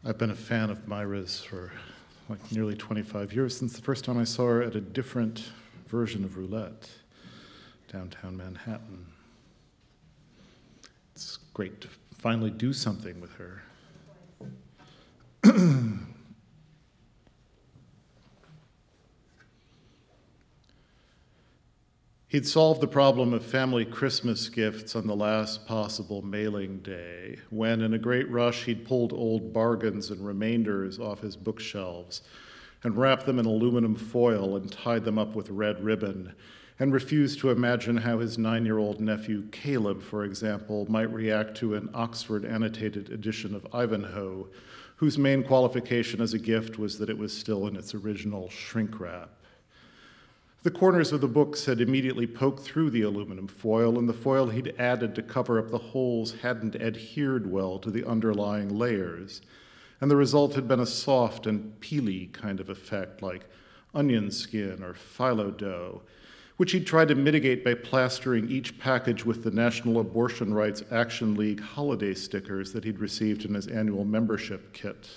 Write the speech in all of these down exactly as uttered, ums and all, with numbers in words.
I've been a fan of Myra's for like nearly twenty-five years, since the first time I saw her at a different version of Roulette, downtown Manhattan. It's great to finally do something with her. He'd solved the problem of family Christmas gifts on the last possible mailing day, when in a great rush he'd pulled old bargains and remainders off his bookshelves and wrapped them in aluminum foil and tied them up with red ribbon, and refused to imagine how his nine-year-old nephew Caleb, for example, might react to an Oxford annotated edition of Ivanhoe, whose main qualification as a gift was that it was still in its original shrink wrap. The corners of the books had immediately poked through the aluminum foil, and the foil he'd added to cover up the holes hadn't adhered well to the underlying layers, and the result had been a soft and peely kind of effect, like onion skin or phyllo dough, which he'd tried to mitigate by plastering each package with the National Abortion Rights Action League holiday stickers that he'd received in his annual membership kit.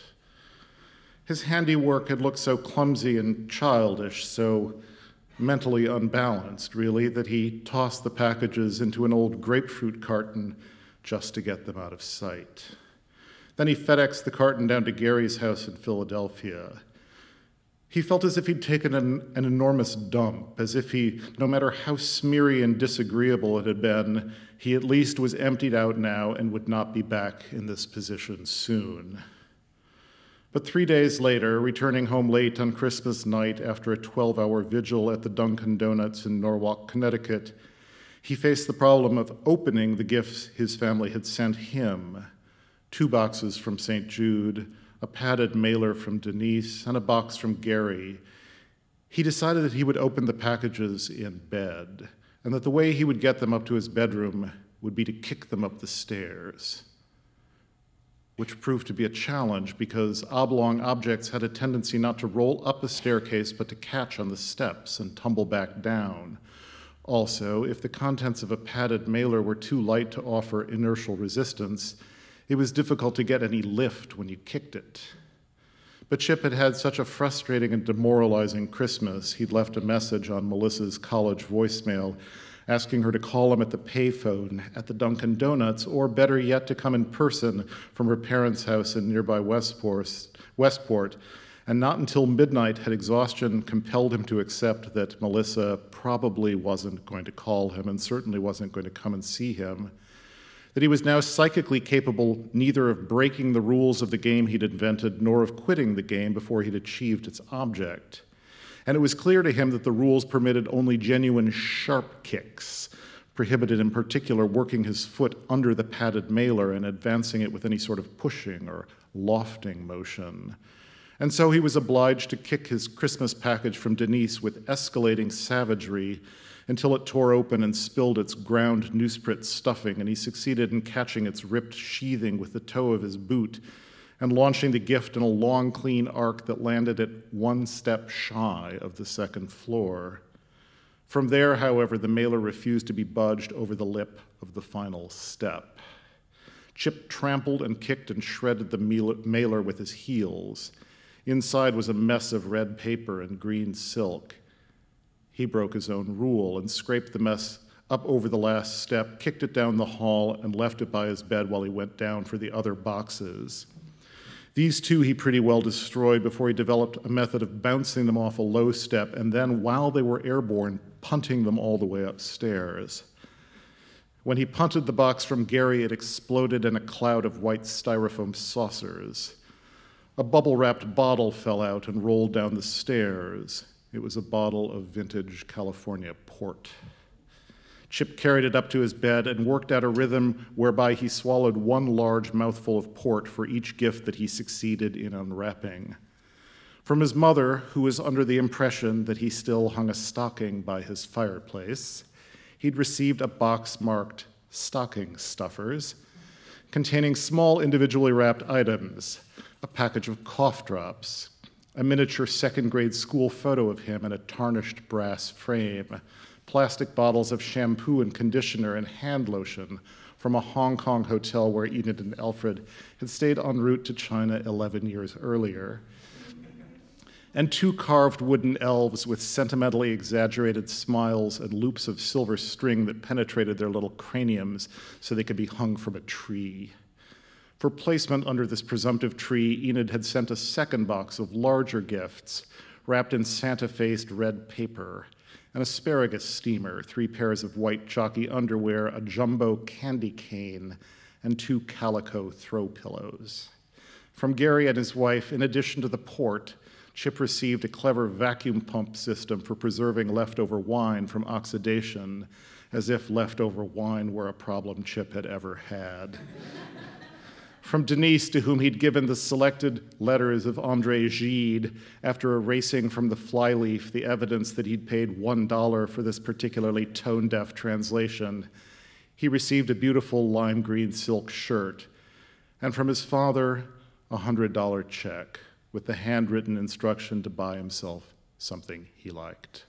His handiwork had looked so clumsy and childish, so mentally unbalanced, really, that he tossed the packages into an old grapefruit carton just to get them out of sight. Then he FedExed the carton down to Gary's house in Philadelphia. He felt as if he'd taken an, an enormous dump, as if he, no matter how smeary and disagreeable it had been, he at least was emptied out now and would not be back in this position soon. But three days later, returning home late on Christmas night after a twelve-hour vigil at the Dunkin' Donuts in Norwalk, Connecticut, he faced the problem of opening the gifts his family had sent him: two boxes from Saint Jude, a padded mailer from Denise, and a box from Gary. He decided that he would open the packages in bed, and that the way he would get them up to his bedroom would be to kick them up the stairs, which proved to be a challenge because oblong objects had a tendency not to roll up a staircase but to catch on the steps and tumble back down. Also, if the contents of a padded mailer were too light to offer inertial resistance, it was difficult to get any lift when you kicked it. But Chip had had such a frustrating and demoralizing Christmas, he'd left a message on Melissa's college voicemail asking her to call him at the payphone at the Dunkin' Donuts, or better yet, to come in person from her parents' house in nearby Westport, Westport. And not until midnight had exhaustion compelled him to accept that Melissa probably wasn't going to call him and certainly wasn't going to come and see him, that he was now psychically capable neither of breaking the rules of the game he'd invented nor of quitting the game before he'd achieved its object. And it was clear to him that the rules permitted only genuine sharp kicks, prohibited in particular working his foot under the padded mailer and advancing it with any sort of pushing or lofting motion. And so he was obliged to kick his Christmas package from Denise with escalating savagery until it tore open and spilled its ground newsprint stuffing, and he succeeded in catching its ripped sheathing with the toe of his boot and launching the gift in a long, clean arc that landed it one step shy of the second floor. From there, however, the mailer refused to be budged over the lip of the final step. Chip trampled and kicked and shredded the mailer with his heels. Inside was a mess of red paper and green silk. He broke his own rule and scraped the mess up over the last step, kicked it down the hall, and left it by his bed while he went down for the other boxes. These two he pretty well destroyed before he developed a method of bouncing them off a low step and then, while they were airborne, punting them all the way upstairs. When he punted the box from Gary, it exploded in a cloud of white styrofoam saucers. A bubble-wrapped bottle fell out and rolled down the stairs. It was a bottle of vintage California port. Chip carried it up to his bed and worked out a rhythm whereby he swallowed one large mouthful of port for each gift that he succeeded in unwrapping. From his mother, who was under the impression that he still hung a stocking by his fireplace, he'd received a box marked stocking stuffers, containing small individually wrapped items, a package of cough drops, a miniature second grade school photo of him in a tarnished brass frame, plastic bottles of shampoo and conditioner and hand lotion from a Hong Kong hotel where Enid and Alfred had stayed en route to China eleven years earlier, and two carved wooden elves with sentimentally exaggerated smiles and loops of silver string that penetrated their little craniums so they could be hung from a tree. For placement under this presumptive tree, Enid had sent a second box of larger gifts wrapped in Santa-faced red paper, an asparagus steamer, three pairs of white jockey underwear, a jumbo candy cane, and two calico throw pillows. From Gary and his wife, in addition to the port, Chip received a clever vacuum pump system for preserving leftover wine from oxidation, as if leftover wine were a problem Chip had ever had. From Denise, to whom he'd given the selected letters of André Gide after erasing from the flyleaf the evidence that he'd paid one dollar for this particularly tone-deaf translation, he received a beautiful lime green silk shirt, and from his father, a one hundred dollar check with the handwritten instruction to buy himself something he liked.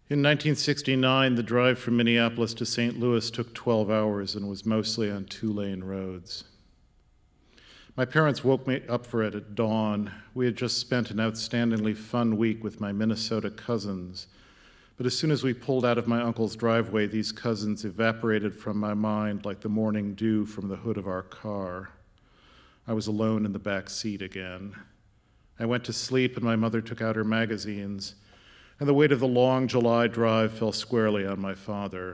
In nineteen sixty-nine, the drive from Minneapolis to Saint Louis took twelve hours and was mostly on two-lane roads. My parents woke me up for it at dawn. We had just spent an outstandingly fun week with my Minnesota cousins, but as soon as we pulled out of my uncle's driveway, these cousins evaporated from my mind like the morning dew from the hood of our car. I was alone in the back seat again. I went to sleep and my mother took out her magazines, and the weight of the long July drive fell squarely on my father.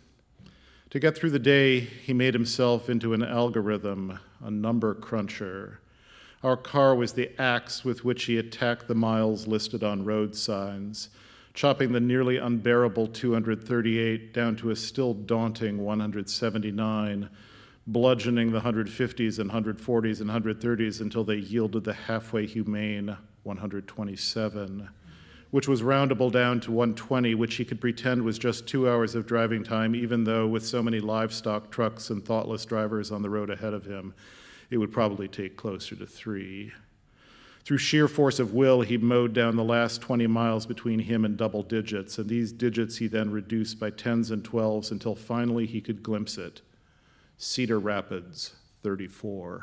To get through the day, he made himself into an algorithm, a number cruncher. Our car was the axe with which he attacked the miles listed on road signs, chopping the nearly unbearable two hundred thirty-eight down to a still daunting one hundred seventy-nine, bludgeoning the one hundred fifties and one hundred forties and one hundred thirties until they yielded the halfway humane one hundred twenty-seven. Which was roundable down to one twenty, which he could pretend was just two hours of driving time, even though with so many livestock trucks and thoughtless drivers on the road ahead of him, it would probably take closer to three. Through sheer force of will, he mowed down the last twenty miles between him and double digits, and these digits he then reduced by tens and twelves until finally he could glimpse it. Cedar Rapids, thirty-four.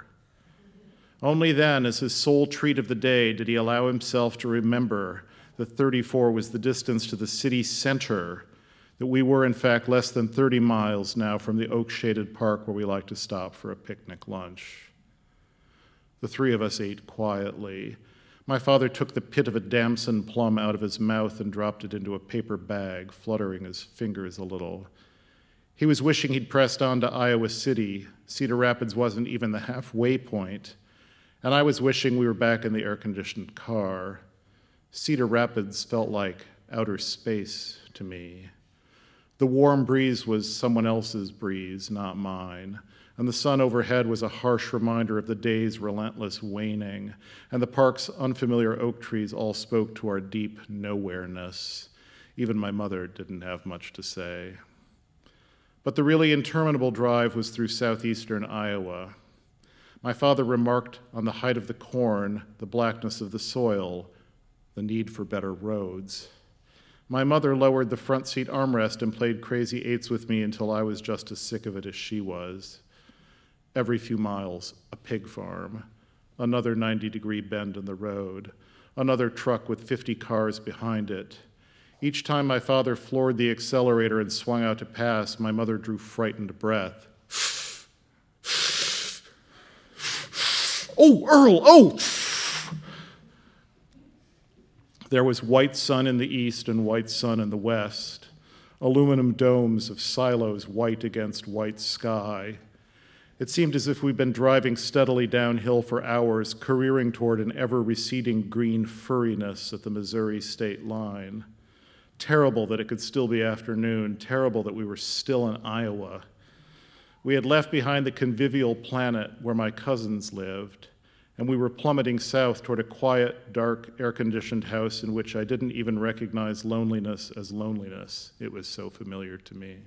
Only then, as his sole treat of the day, did he allow himself to remember that thirty-four was the distance to the city center, that we were in fact less than thirty miles now from the oak-shaded park where we like to stop for a picnic lunch. The three of us ate quietly. My father took the pit of a damson plum out of his mouth and dropped it into a paper bag, fluttering his fingers a little. He was wishing he'd pressed on to Iowa City. Cedar Rapids wasn't even the halfway point, and I was wishing we were back in the air-conditioned car. Cedar Rapids felt like outer space to me. The warm breeze was someone else's breeze, not mine, and the sun overhead was a harsh reminder of the day's relentless waning, and the park's unfamiliar oak trees all spoke to our deep nowhereness. Even my mother didn't have much to say. But the really interminable drive was through southeastern Iowa. My father remarked on the height of the corn, the blackness of the soil, the need for better roads. My mother lowered the front seat armrest and played crazy eights with me until I was just as sick of it as she was. Every few miles, a pig farm, another ninety-degree bend in the road, another truck with fifty cars behind it. Each time my father floored the accelerator and swung out to pass, my mother drew frightened breath. Oh, Earl, oh! There was white sun in the east and white sun in the west, aluminum domes of silos white against white sky. It seemed as if we'd been driving steadily downhill for hours, careering toward an ever-receding green furriness at the Missouri state line. Terrible that it could still be afternoon, terrible that we were still in Iowa. We had left behind the convivial planet where my cousins lived, and we were plummeting south toward a quiet, dark, air-conditioned house in which I didn't even recognize loneliness as loneliness. It was so familiar to me.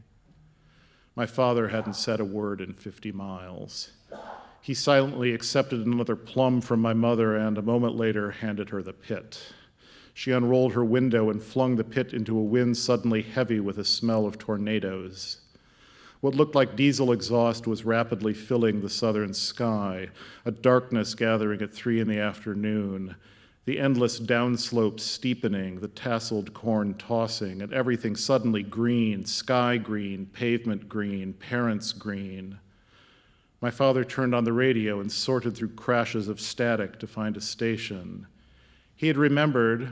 My father hadn't said a word in fifty miles. He silently accepted another plum from my mother and, a moment later, handed her the pit. She unrolled her window and flung the pit into a wind suddenly heavy with a smell of tornadoes. What looked like diesel exhaust was rapidly filling the southern sky, a darkness gathering at three in the afternoon, the endless downslope steepening, the tasseled corn tossing, and everything suddenly green, sky green, pavement green, parents green. My father turned on the radio and sorted through crashes of static to find a station. He had remembered,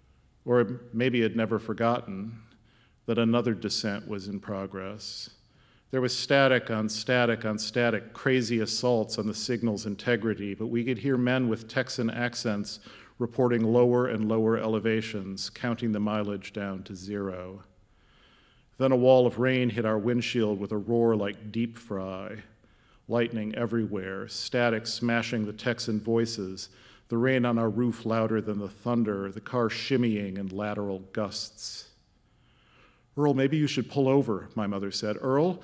or maybe had never forgotten, that another descent was in progress. There was static on static on static, crazy assaults on the signal's integrity, but we could hear men with Texan accents reporting lower and lower elevations, counting the mileage down to zero. Then a wall of rain hit our windshield with a roar like deep fry, lightning everywhere, static smashing the Texan voices, the rain on our roof louder than the thunder, the car shimmying in lateral gusts. "Earl, maybe you should pull over," my mother said. "Earl?"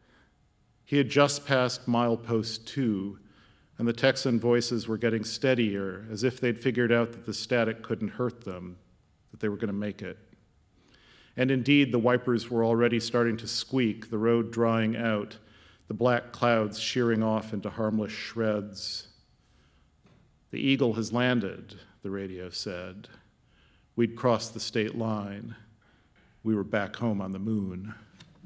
He had just passed milepost two, and the Texan voices were getting steadier, as if they'd figured out that the static couldn't hurt them, that they were going to make it. And indeed, the wipers were already starting to squeak, the road drying out, the black clouds shearing off into harmless shreds. "The Eagle has landed," the radio said. We'd crossed the state line. We were back home on the moon.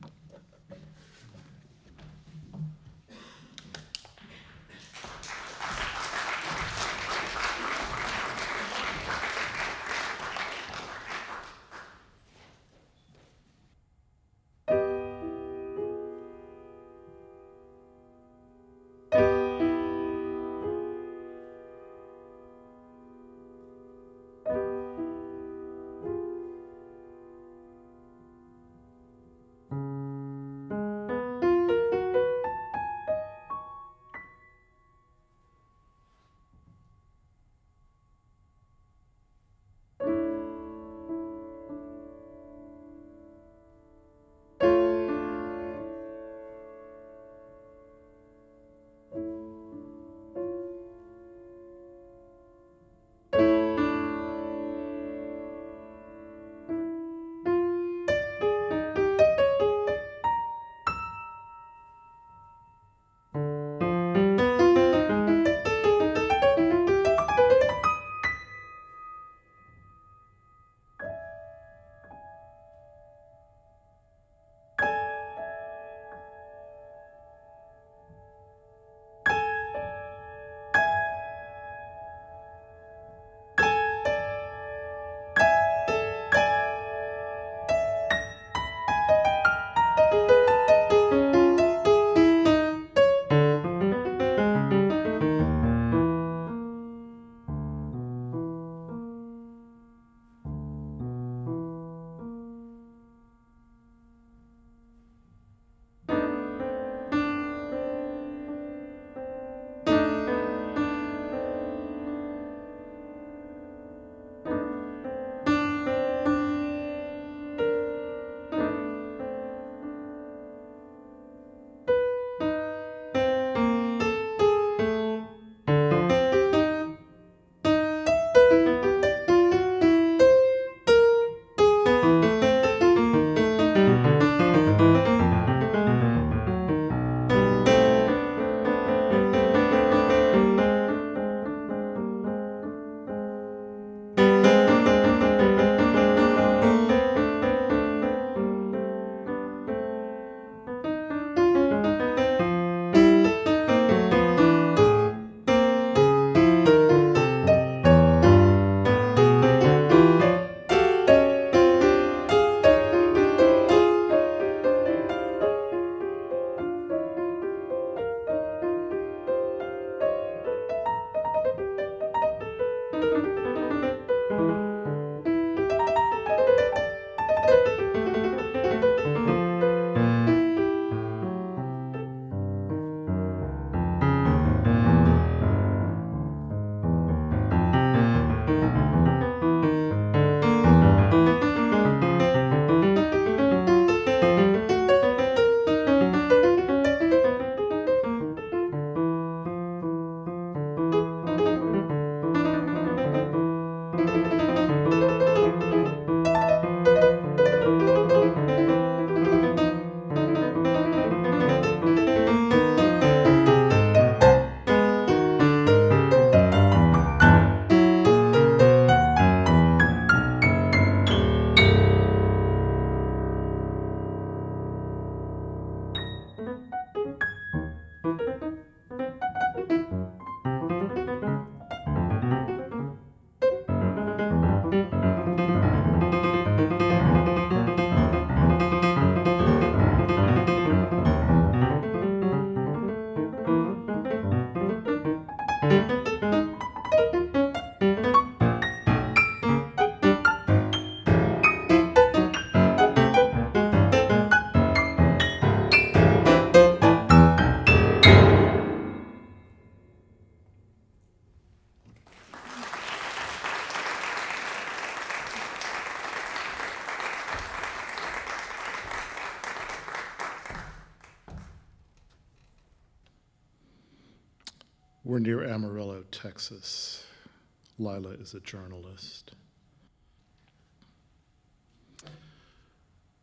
We're near Amarillo, Texas. Lila is a journalist.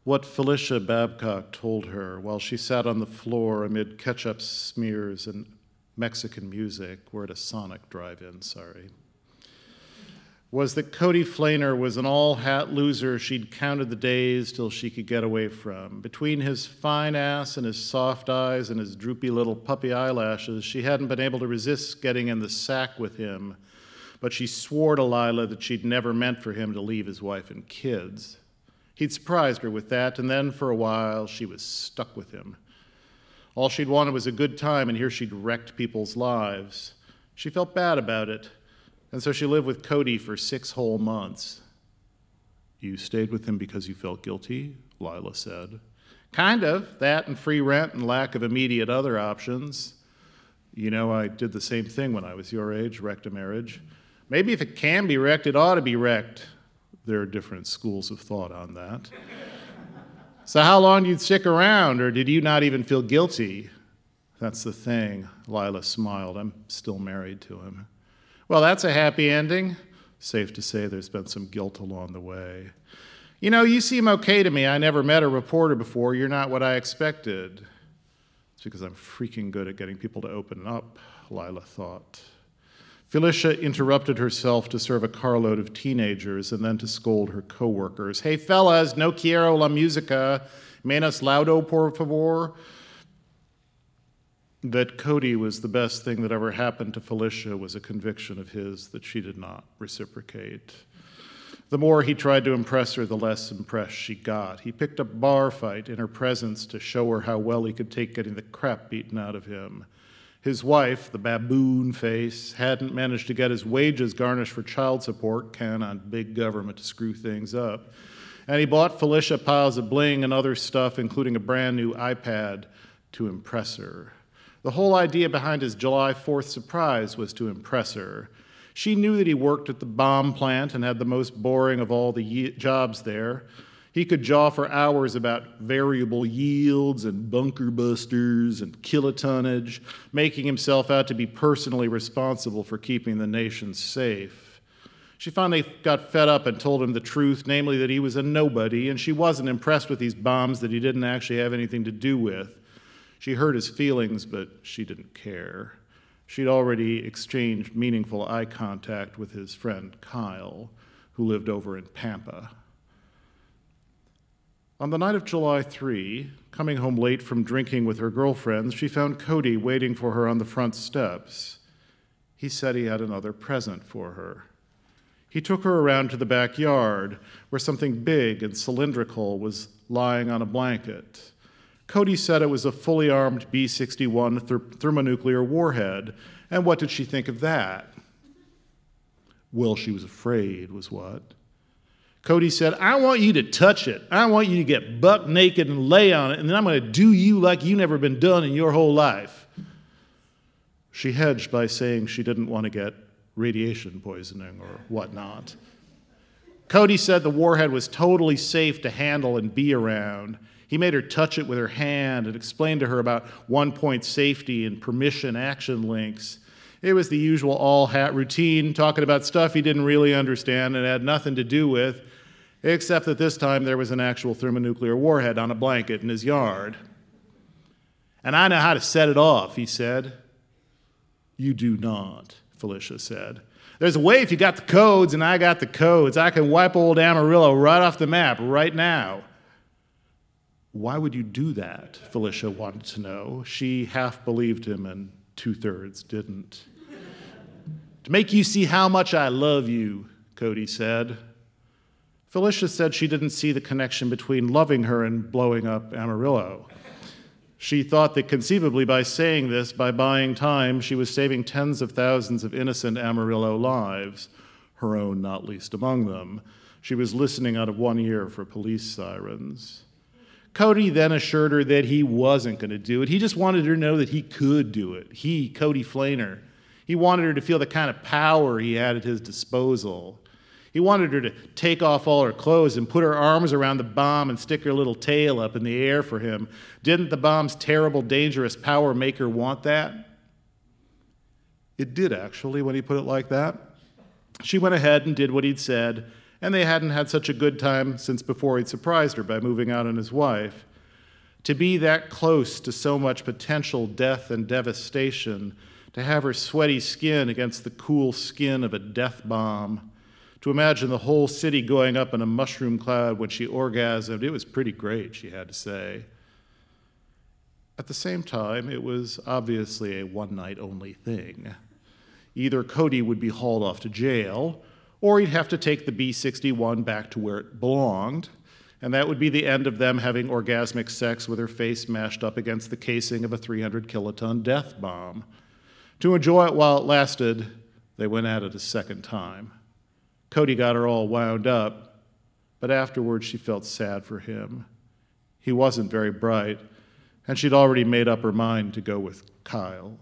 what Felicia Babcock told her while she sat on the floor amid ketchup smears and Mexican music, we're at a Sonic drive-in, sorry, was that Cody Flaner was an all-hat loser she'd counted the days till she could get away from. Between his fine ass and his soft eyes and his droopy little puppy eyelashes, she hadn't been able to resist getting in the sack with him, but she swore to Lila that she'd never meant for him to leave his wife and kids. He'd surprised her with that, and then for a while she was stuck with him. All she'd wanted was a good time, and here she'd wrecked people's lives. She felt bad about it. And so she lived with Cody for six whole months. You stayed with him because you felt guilty? Lila said. Kind of. That and free rent and lack of immediate other options. You know, I did the same thing when I was your age, wrecked a marriage. Maybe if it can be wrecked, it ought to be wrecked. There are different schools of thought on that. So how long did you stick around, or did you not even feel guilty? That's the thing. Lila smiled. I'm still married to him. Well, that's a happy ending. Safe to say there's been some guilt along the way. You know, you seem okay to me. I never met a reporter before. You're not what I expected. It's because I'm freaking good at getting people to open up, Lila thought. Felicia interrupted herself to serve a carload of teenagers and then to scold her coworkers. Hey, fellas, no quiero la música. Menos laudo, por favor. That Cody was the best thing that ever happened to Felicia was a conviction of his that she did not reciprocate. The more he tried to impress her, the less impressed she got. He picked a bar fight in her presence to show her how well he could take getting the crap beaten out of him. His wife, the baboon face, hadn't managed to get his wages garnished for child support, count on big government to screw things up. And he bought Felicia piles of bling and other stuff, including a brand new iPad, to impress her. The whole idea behind his July fourth surprise was to impress her. She knew that he worked at the bomb plant and had the most boring of all the ye- jobs there. He could jaw for hours about variable yields and bunker busters and kilotonnage, making himself out to be personally responsible for keeping the nation safe. She finally got fed up and told him the truth, namely that he was a nobody, and she wasn't impressed with these bombs that he didn't actually have anything to do with. She hurt his feelings, but she didn't care. She'd already exchanged meaningful eye contact with his friend Kyle, who lived over in Pampa. On the night of July third, coming home late from drinking with her girlfriends, she found Cody waiting for her on the front steps. He said he had another present for her. He took her around to the backyard, where something big and cylindrical was lying on a blanket. Cody said it was a fully armed B sixty-one ther- thermonuclear warhead, and what did she think of that? Well, she was afraid, was what? Cody said, I want you to touch it. I want you to get buck naked and lay on it, and then I'm going to do you like you never been done in your whole life. She hedged by saying she didn't want to get radiation poisoning or whatnot. Cody said the warhead was totally safe to handle and be around. He made her touch it with her hand and explained to her about one-point safety and permission action links. It was the usual all-hat routine, talking about stuff he didn't really understand and had nothing to do with, except that this time there was an actual thermonuclear warhead on a blanket in his yard. And I know how to set it off, he said. You do not, Felicia said. There's a way if you got the codes and I got the codes. I can wipe old Amarillo right off the map right now. Why would you do that? Felicia wanted to know. She half believed him and two-thirds didn't. To make you see how much I love you, Cody said. Felicia said she didn't see the connection between loving her and blowing up Amarillo. She thought that conceivably by saying this, by buying time, she was saving tens of thousands of innocent Amarillo lives, her own not least among them. She was listening out of one ear for police sirens. Cody then assured her that he wasn't going to do it. He just wanted her to know that he could do it. He, Cody Flaner. He wanted her to feel the kind of power he had at his disposal. He wanted her to take off all her clothes and put her arms around the bomb and stick her little tail up in the air for him. Didn't the bomb's terrible, dangerous power make her want that? It did, actually, when he put it like that. She went ahead and did what he'd said, and they hadn't had such a good time since before he'd surprised her by moving out on his wife. To be that close to so much potential death and devastation, to have her sweaty skin against the cool skin of a death bomb, to imagine the whole city going up in a mushroom cloud when she orgasmed, it was pretty great, she had to say. At the same time, it was obviously a one-night-only thing. Either Cody would be hauled off to jail, or he'd have to take the B sixty-one back to where it belonged, and that would be the end of them having orgasmic sex with her face mashed up against the casing of a three hundred kiloton death bomb. To enjoy it while it lasted, they went at it a second time. Cody got her all wound up, but afterwards she felt sad for him. He wasn't very bright, and she'd already made up her mind to go with Kyle.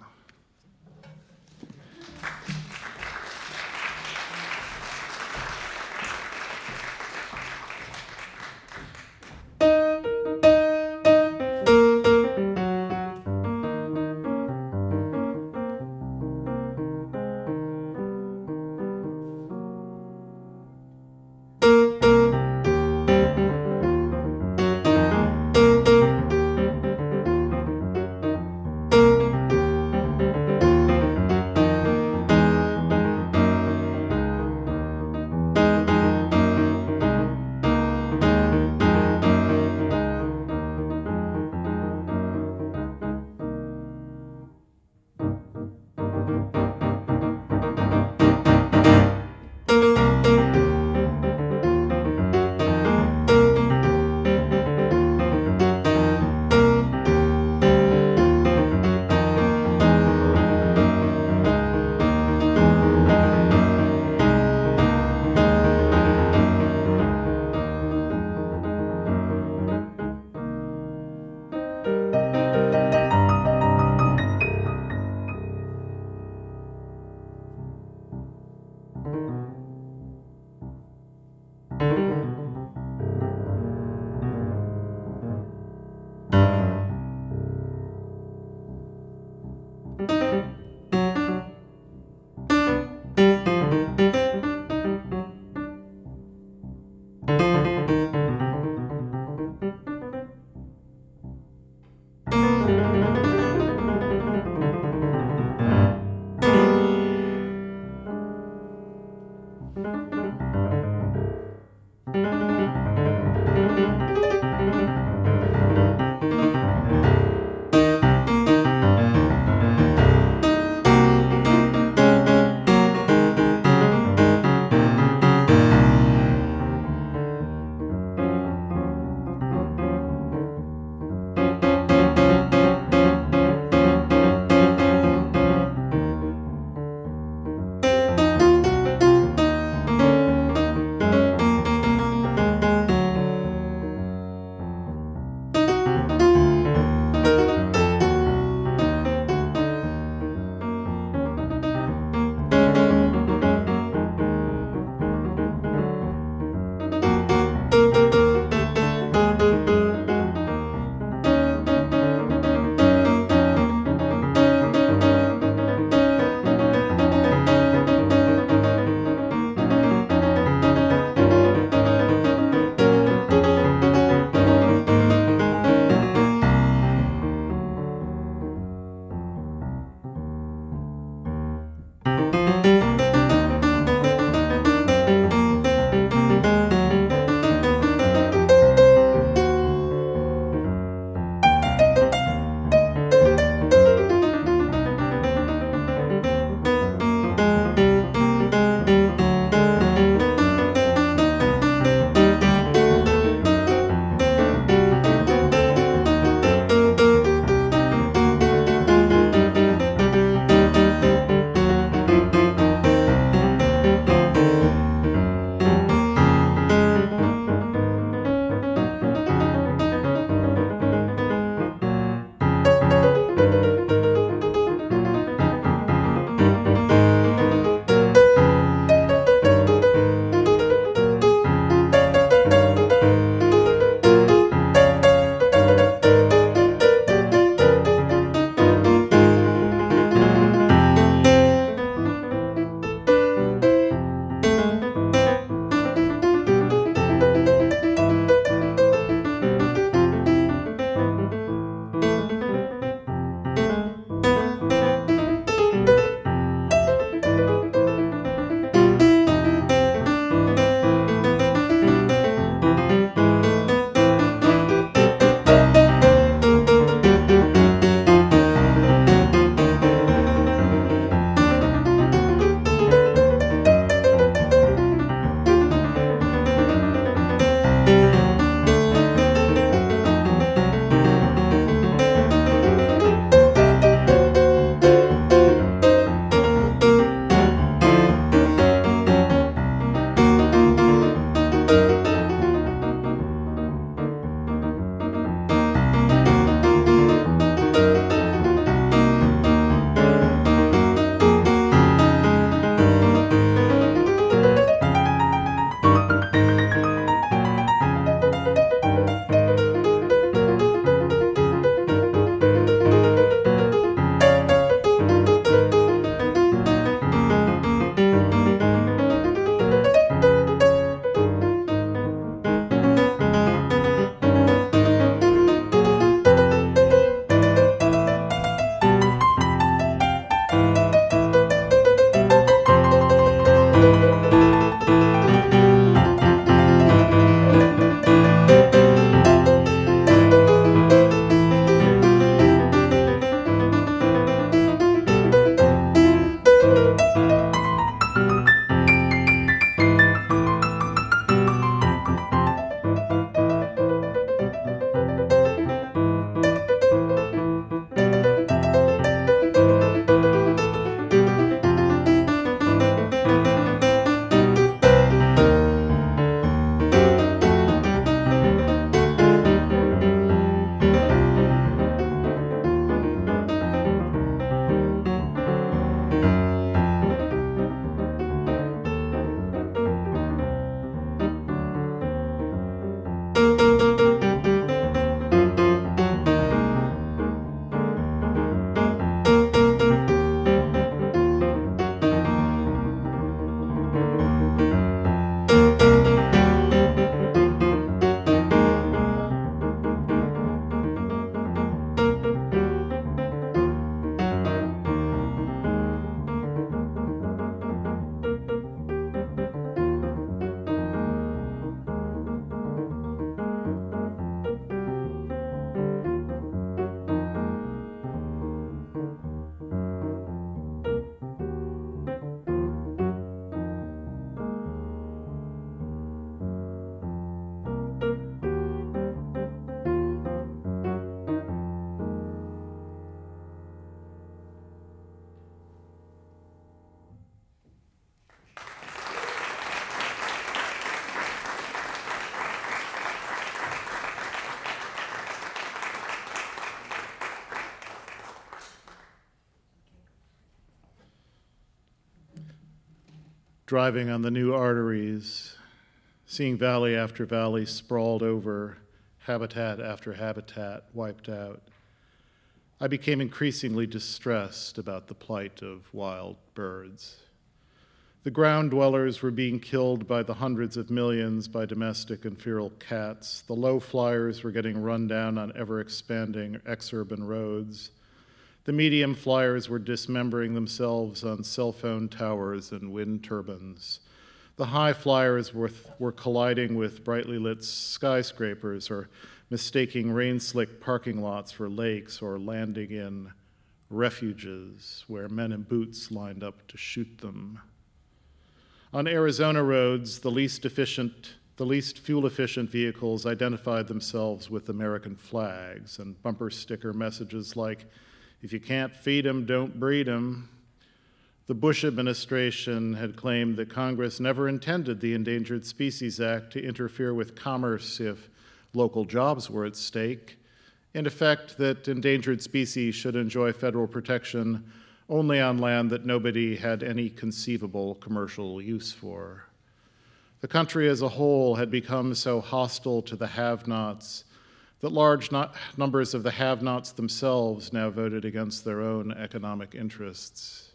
driving on the new arteries, seeing valley after valley sprawled over, habitat after habitat wiped out, I became increasingly distressed about the plight of wild birds. The ground dwellers were being killed by the hundreds of millions by domestic and feral cats. The low flyers were getting run down on ever-expanding exurban roads. The medium flyers were dismembering themselves on cell phone towers and wind turbines. The high flyers were, were colliding with brightly lit skyscrapers or mistaking rain-slick parking lots for lakes or landing in refuges where men in boots lined up to shoot them. On Arizona roads, the least efficient, the least fuel-efficient vehicles identified themselves with American flags and bumper sticker messages like, "If you can't feed 'em, don't breed 'em." The Bush administration had claimed that Congress never intended the Endangered Species Act to interfere with commerce if local jobs were at stake. In effect, that endangered species should enjoy federal protection only on land that nobody had any conceivable commercial use for. The country as a whole had become so hostile to the have-nots that large not numbers of the have-nots themselves now voted against their own economic interests.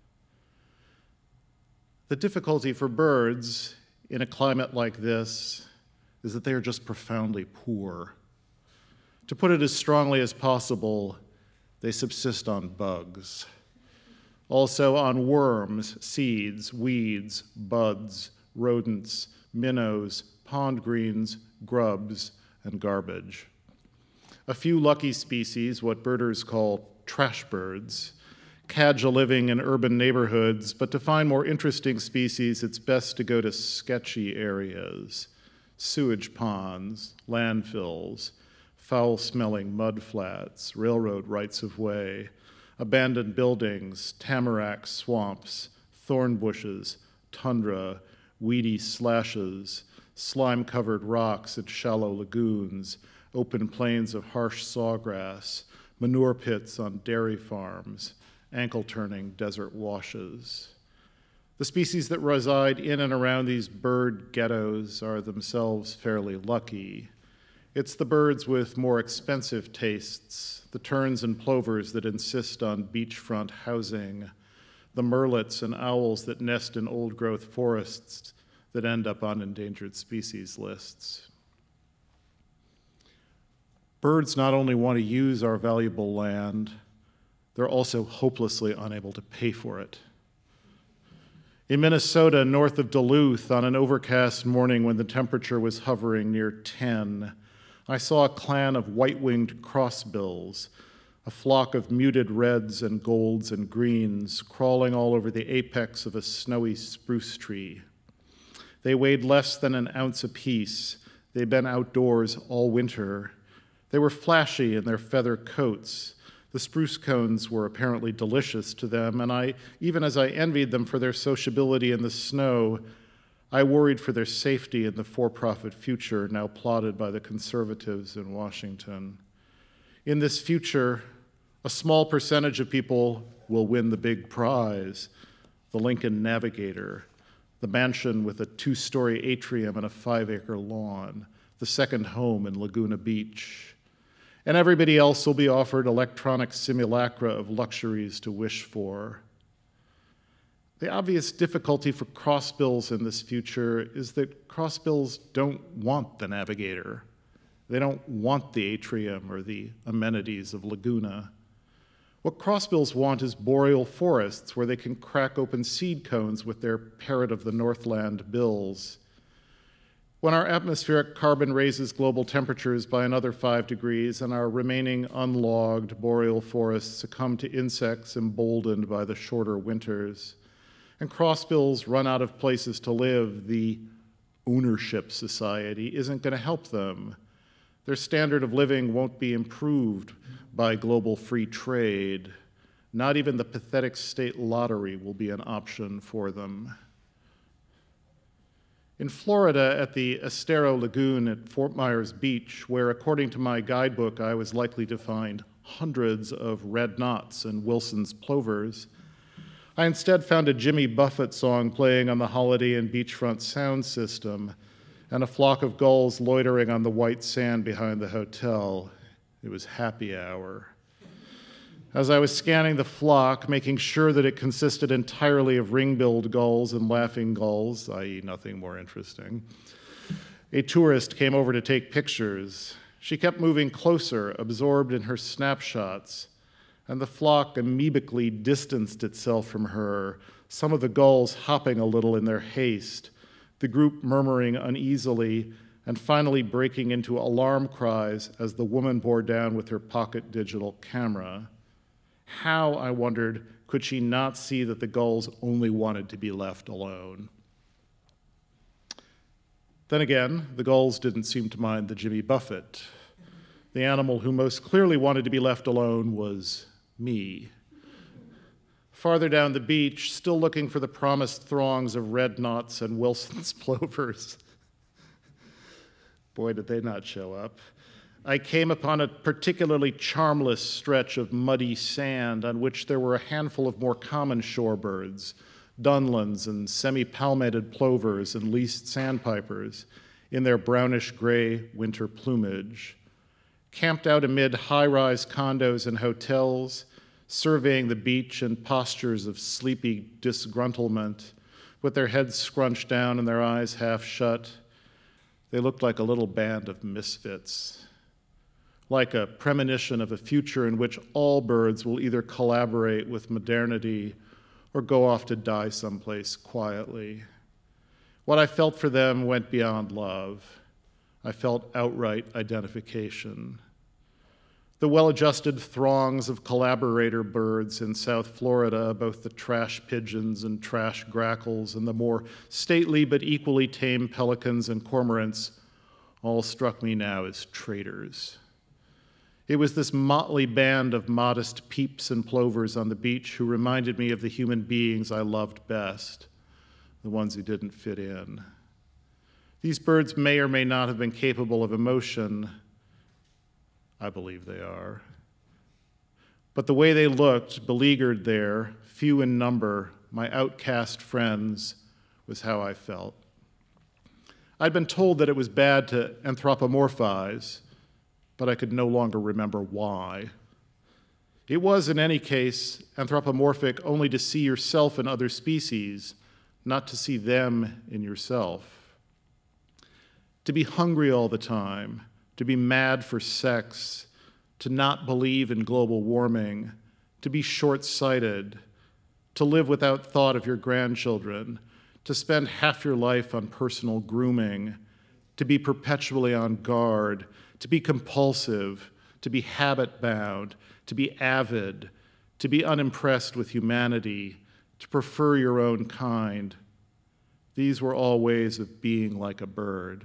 The difficulty for birds in a climate like this is that they are just profoundly poor. To put it as strongly as possible, they subsist on bugs. Also on worms, seeds, weeds, buds, rodents, minnows, pond greens, grubs, and garbage. A few lucky species, what birders call trash birds, cadge a living in urban neighborhoods, but to find more interesting species, it's best to go to sketchy areas, sewage ponds, landfills, foul-smelling mudflats, railroad rights-of-way, abandoned buildings, tamarack swamps, thorn bushes, tundra, weedy slashes, slime-covered rocks and shallow lagoons, open plains of harsh sawgrass, manure pits on dairy farms, ankle-turning desert washes. The species that reside in and around these bird ghettos are themselves fairly lucky. It's the birds with more expensive tastes, the terns and plovers that insist on beachfront housing, the merlets and owls that nest in old-growth forests that end up on endangered species lists. Birds not only want to use our valuable land, they're also hopelessly unable to pay for it. In Minnesota, north of Duluth, on an overcast morning when the temperature was hovering near ten, I saw a clan of white-winged crossbills, a flock of muted reds and golds and greens crawling all over the apex of a snowy spruce tree. They weighed less than an ounce apiece. They'd been outdoors all winter. They were flashy in their feather coats. The spruce cones were apparently delicious to them, and I, even as I envied them for their sociability in the snow, I worried for their safety in the for-profit future now plotted by the conservatives in Washington. In this future, a small percentage of people will win the big prize, the Lincoln Navigator, the mansion with a two-story atrium and a five-acre lawn, the second home in Laguna Beach. And everybody else will be offered electronic simulacra of luxuries to wish for. The obvious difficulty for crossbills in this future is that crossbills don't want the Navigator. They don't want the atrium or the amenities of Laguna. What crossbills want is boreal forests where they can crack open seed cones with their parrot of the Northland bills. When our atmospheric carbon raises global temperatures by another five degrees and our remaining unlogged boreal forests succumb to insects emboldened by the shorter winters, and crossbills run out of places to live, the ownership society isn't going to help them. Their standard of living won't be improved by global free trade. Not even the pathetic state lottery will be an option for them. In Florida, at the Estero Lagoon at Fort Myers Beach, where according to my guidebook I was likely to find hundreds of red knots and Wilson's plovers, I instead found a Jimmy Buffett song playing on the Holiday Inn beachfront sound system and a flock of gulls loitering on the white sand behind the hotel. It was happy hour. As I was scanning the flock, making sure that it consisted entirely of ring-billed gulls and laughing gulls, that is nothing more interesting, a tourist came over to take pictures. She kept moving closer, absorbed in her snapshots, and the flock amoebically distanced itself from her, some of the gulls hopping a little in their haste, the group murmuring uneasily, and finally breaking into alarm cries as the woman bore down with her pocket digital camera. How, I wondered, could she not see that the gulls only wanted to be left alone? Then again, the gulls didn't seem to mind the Jimmy Buffett. The animal who most clearly wanted to be left alone was me. Farther down the beach, still looking for the promised throngs of red knots and Wilson's plovers. Boy, did they not show up. I came upon a particularly charmless stretch of muddy sand on which there were a handful of more common shorebirds, dunlins and semi-palmated plovers and least sandpipers in their brownish-gray winter plumage. Camped out amid high-rise condos and hotels, surveying the beach in postures of sleepy disgruntlement, with their heads scrunched down and their eyes half shut, they looked like a little band of misfits. Like a premonition of a future in which all birds will either collaborate with modernity or go off to die someplace quietly. What I felt for them went beyond love. I felt outright identification. The well-adjusted throngs of collaborator birds in South Florida, both the trash pigeons and trash grackles and the more stately but equally tame pelicans and cormorants, all struck me now as traitors. It was this motley band of modest peeps and plovers on the beach who reminded me of the human beings I loved best, the ones who didn't fit in. These birds may or may not have been capable of emotion. I believe they are. But the way they looked, beleaguered there, few in number, my outcast friends, was how I felt. I'd been told that it was bad to anthropomorphize, but I could no longer remember why. It was, in any case, anthropomorphic only to see yourself in other species, not to see them in yourself. To be hungry all the time, to be mad for sex, to not believe in global warming, to be short-sighted, to live without thought of your grandchildren, to spend half your life on personal grooming, to be perpetually on guard, to be compulsive, to be habit-bound, to be avid, to be unimpressed with humanity, to prefer your own kind. These were all ways of being like a bird.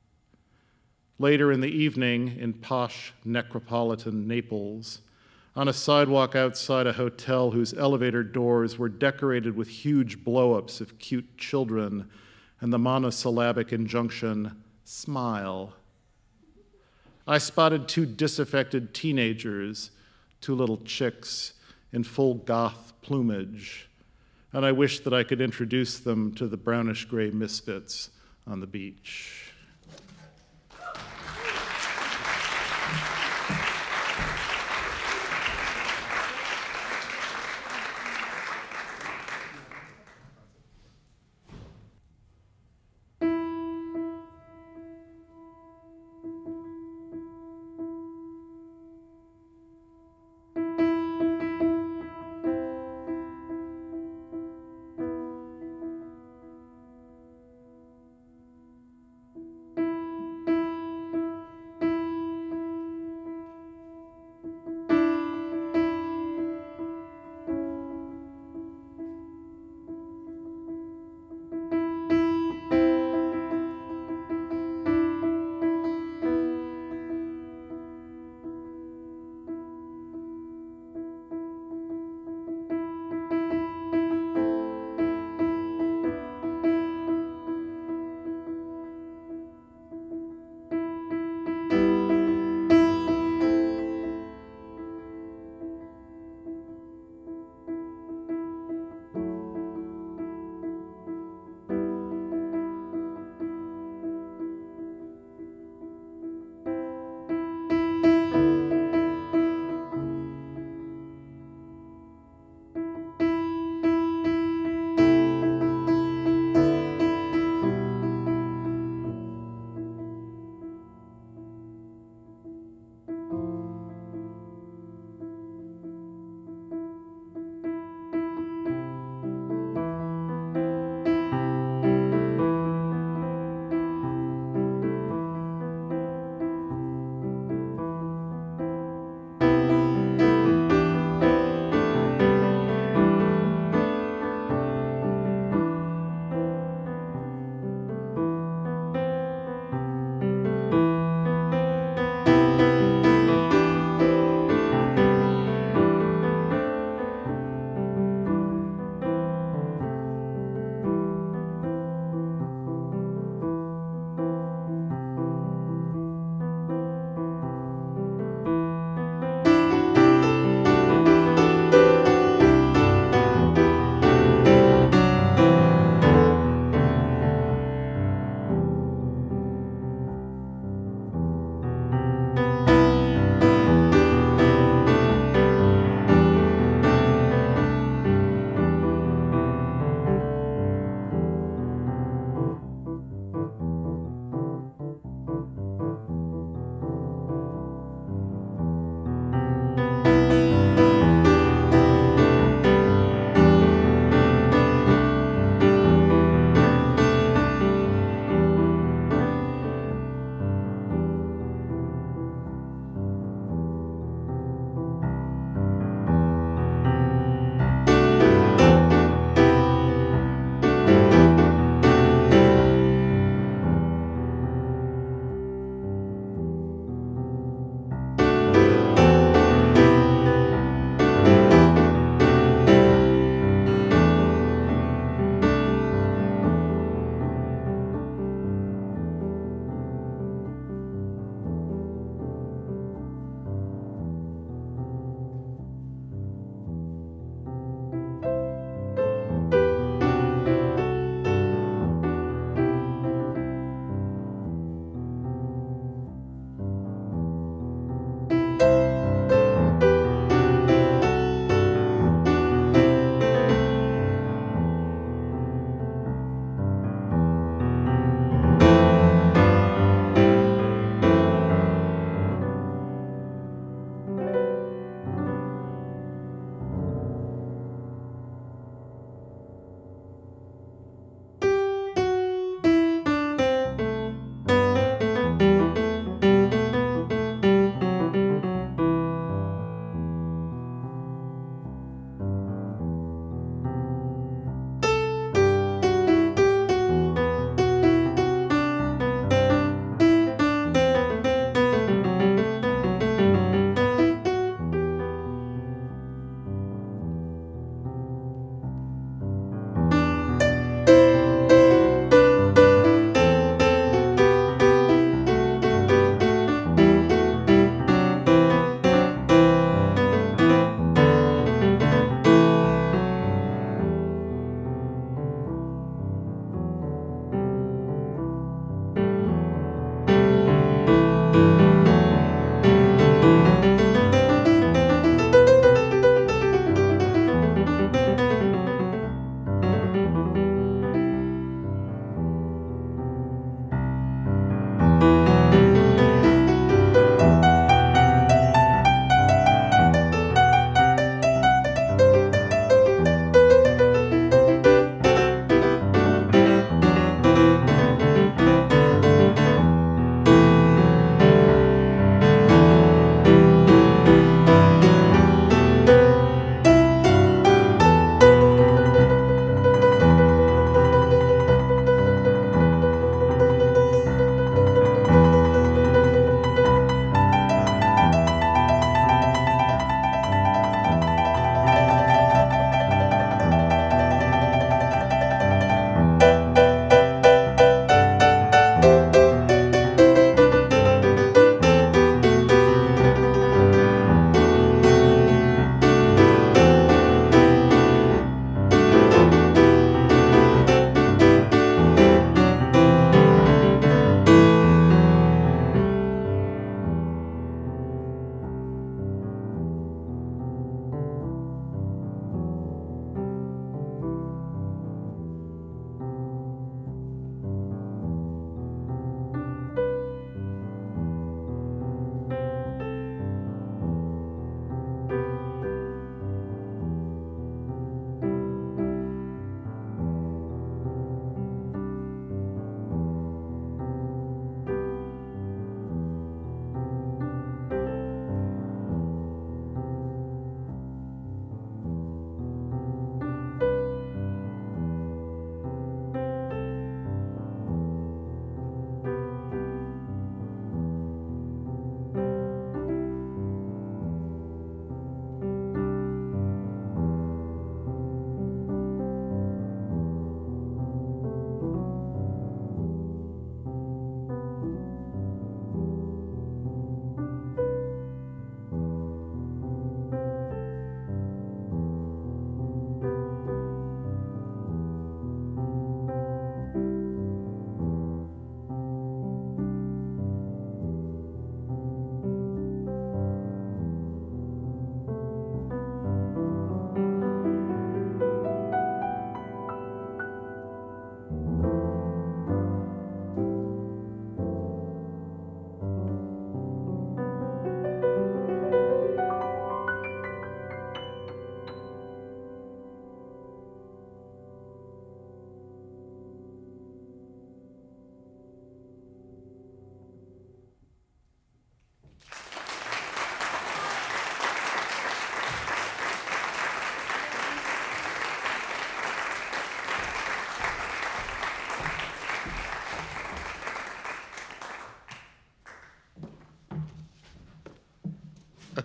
Later in the evening, in posh necropolitan Naples, on a sidewalk outside a hotel whose elevator doors were decorated with huge blow-ups of cute children and the monosyllabic injunction, "Smile," I spotted two disaffected teenagers, two little chicks in full goth plumage, and I wished that I could introduce them to the brownish-gray misfits on the beach.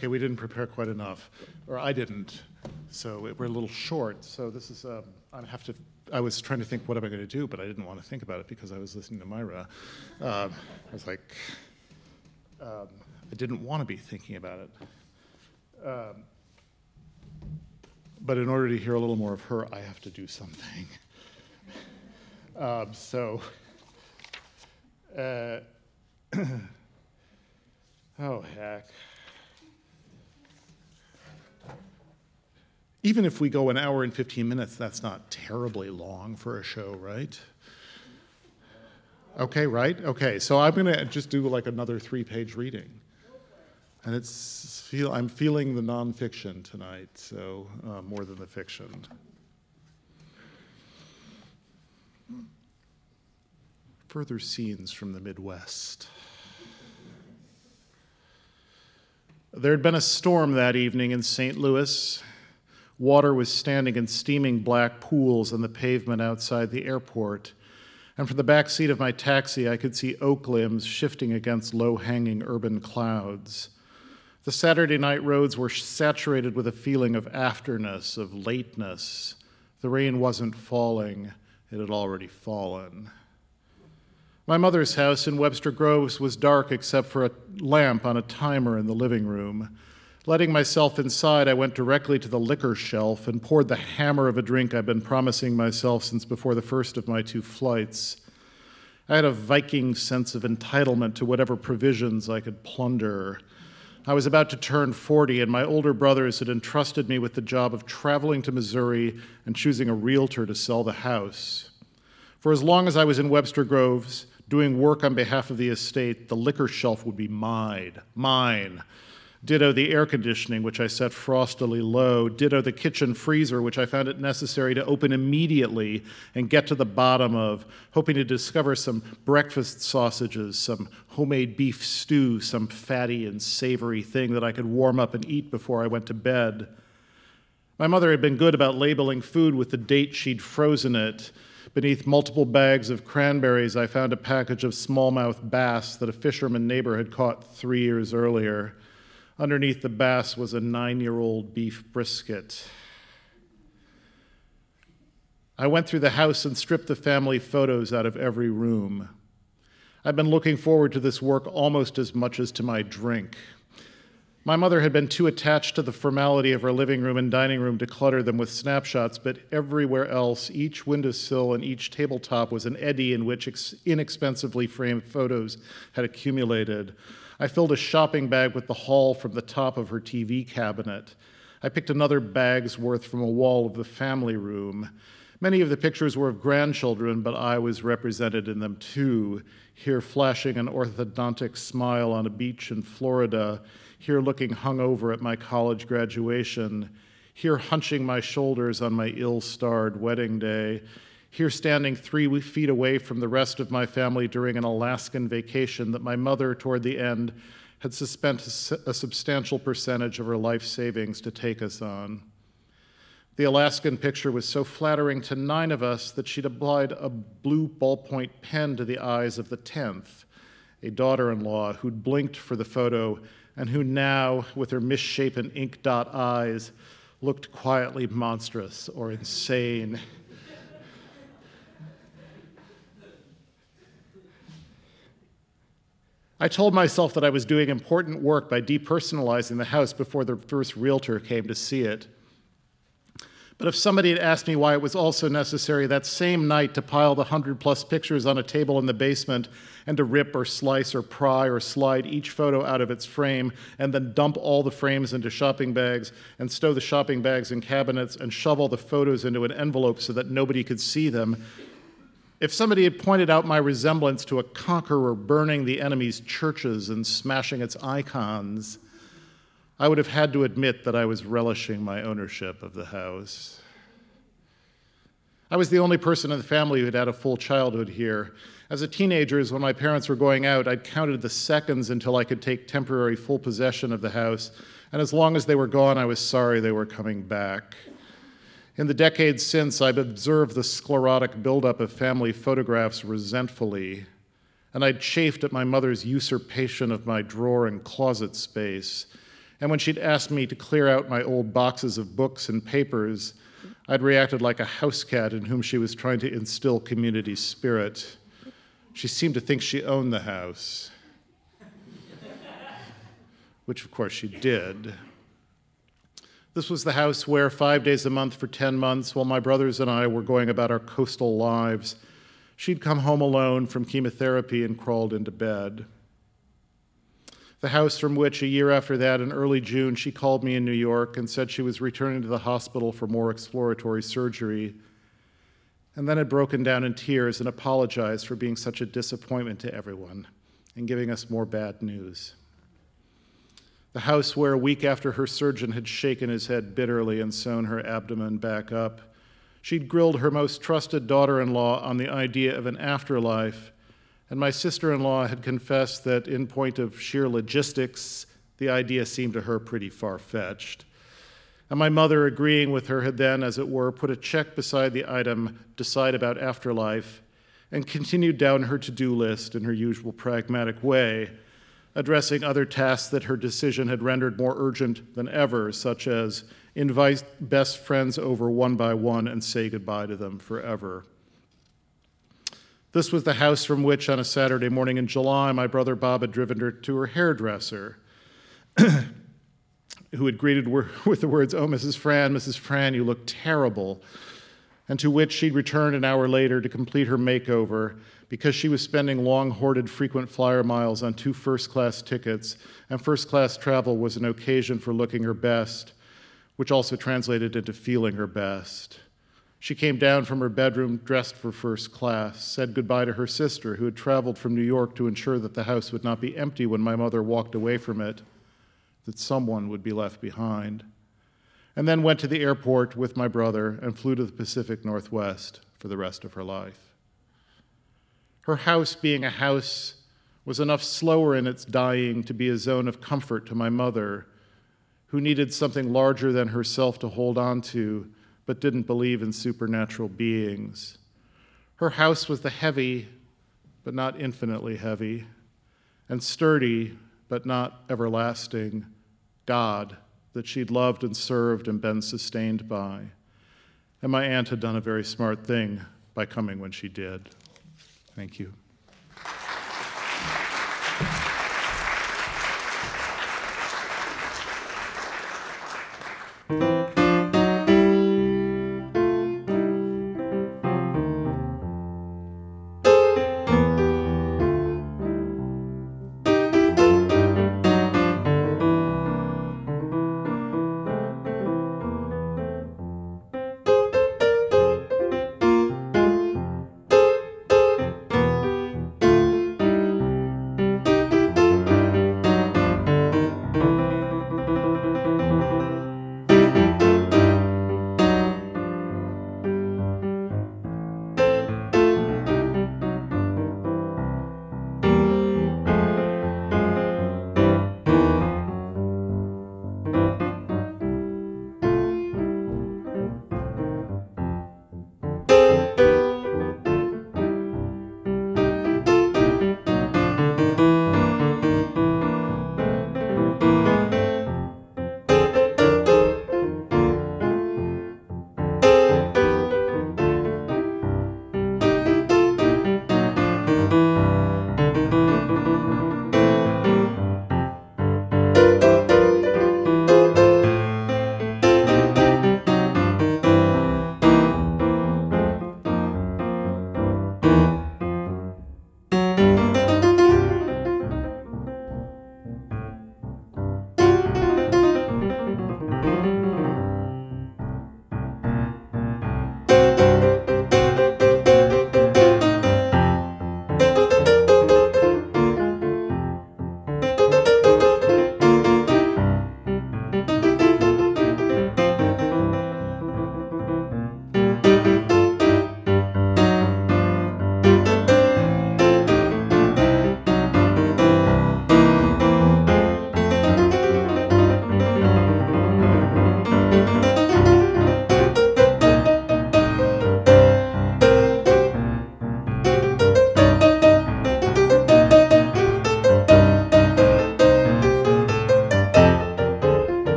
Okay, we didn't prepare quite enough, or I didn't, so it, we're a little short. So this is, um, I have to, I was trying to think, what am I going to do, but I didn't want to think about it because I was listening to Myra. Um, I was like, um, I didn't want to be thinking about it. Um, but in order to hear a little more of her, I have to do something. um, so, uh, oh, heck. Even if we go an hour and fifteen minutes, that's not terribly long for a show, right? Okay, right? Okay, so I'm gonna just do like another three-page reading. And it's, feel, I'm feeling the nonfiction tonight, so uh, more than the fiction. Further scenes from the Midwest. There had been a storm that evening in Saint Louis. Water was standing in steaming black pools on the pavement outside the airport, and from the back seat of my taxi I could see oak limbs shifting against low-hanging urban clouds. The Saturday night roads were saturated with a feeling of afterness, of lateness. The rain wasn't falling, it had already fallen. My mother's house in Webster Groves was dark except for a lamp on a timer in the living room. Letting myself inside, I went directly to the liquor shelf and poured the hammer of a drink I'd been promising myself since before the first of my two flights. I had a Viking sense of entitlement to whatever provisions I could plunder. I was about to turn forty, and my older brothers had entrusted me with the job of traveling to Missouri and choosing a realtor to sell the house. For as long as I was in Webster Groves, doing work on behalf of the estate, the liquor shelf would be mine, mine. Ditto the air conditioning, which I set frostily low. Ditto the kitchen freezer, which I found it necessary to open immediately and get to the bottom of, hoping to discover some breakfast sausages, some homemade beef stew, some fatty and savory thing that I could warm up and eat before I went to bed. My mother had been good about labeling food with the date she'd frozen it. Beneath multiple bags of cranberries, I found a package of smallmouth bass that a fisherman neighbor had caught three years earlier. Underneath the bass was a nine-year-old beef brisket. I went through the house and stripped the family photos out of every room. I'd been looking forward to this work almost as much as to my drink. My mother had been too attached to the formality of her living room and dining room to clutter them with snapshots, but everywhere else, each windowsill and each tabletop was an eddy in which ex- inexpensively framed photos had accumulated. I filled a shopping bag with the haul from the top of her T V cabinet. I picked another bag's worth from a wall of the family room. Many of the pictures were of grandchildren, but I was represented in them too, here flashing an orthodontic smile on a beach in Florida, here looking hungover at my college graduation, here hunching my shoulders on my ill-starred wedding day, here standing three feet away from the rest of my family during an Alaskan vacation that my mother, toward the end, had spent a substantial percentage of her life savings to take us on. The Alaskan picture was so flattering to nine of us that she'd applied a blue ballpoint pen to the eyes of the tenth, a daughter-in-law who'd blinked for the photo and who now, with her misshapen ink dot eyes, looked quietly monstrous or insane. I told myself that I was doing important work by depersonalizing the house before the first realtor came to see it. But if somebody had asked me why it was also necessary that same night to pile the hundred-plus pictures on a table in the basement and to rip or slice or pry or slide each photo out of its frame and then dump all the frames into shopping bags and stow the shopping bags in cabinets and shove all the photos into an envelope so that nobody could see them, if somebody had pointed out my resemblance to a conqueror burning the enemy's churches and smashing its icons, I would have had to admit that I was relishing my ownership of the house. I was the only person in the family who had had a full childhood here. As a teenager, when my parents were going out, I'd counted the seconds until I could take temporary full possession of the house, and as long as they were gone, I was sorry they were coming back. In the decades since, I've observed the sclerotic buildup of family photographs resentfully, and I'd chafed at my mother's usurpation of my drawer and closet space. And when she'd asked me to clear out my old boxes of books and papers, I'd reacted like a house cat in whom she was trying to instill community spirit. She seemed to think she owned the house, which of course she did. This was the house where five days a month for ten months, while my brothers and I were going about our coastal lives, she'd come home alone from chemotherapy and crawled into bed. The house from which, a year after that, in early June, she called me in New York and said she was returning to the hospital for more exploratory surgery, and then had broken down in tears and apologized for being such a disappointment to everyone and giving us more bad news. The house where a week after her surgeon had shaken his head bitterly and sewn her abdomen back up, she'd grilled her most trusted daughter-in-law on the idea of an afterlife, and my sister-in-law had confessed that in point of sheer logistics, the idea seemed to her pretty far-fetched. And my mother, agreeing with her, had then, as it were, put a check beside the item, decide about afterlife, and continued down her to-do list in her usual pragmatic way, addressing other tasks that her decision had rendered more urgent than ever, such as invite best friends over one by one and say goodbye to them forever. This was the house from which, on a Saturday morning in July, my brother Bob had driven her to her hairdresser, who had greeted her with the words, "Oh, Missus Fran, Missus Fran, you look terrible," and to which she'd returned an hour later to complete her makeover because she was spending long-hoarded frequent flyer miles on two first-class tickets, and first-class travel was an occasion for looking her best, which also translated into feeling her best. She came down from her bedroom dressed for first class, said goodbye to her sister, who had traveled from New York to ensure that the house would not be empty when my mother walked away from it, that someone would be left behind, and then went to the airport with my brother and flew to the Pacific Northwest for the rest of her life. Her house, being a house, was enough slower in its dying to be a zone of comfort to my mother, who needed something larger than herself to hold on to, but didn't believe in supernatural beings. Her house was the heavy, but not infinitely heavy, and sturdy, but not everlasting, God that she'd loved and served and been sustained by. And my aunt had done a very smart thing by coming when she did. Thank you. Thank you.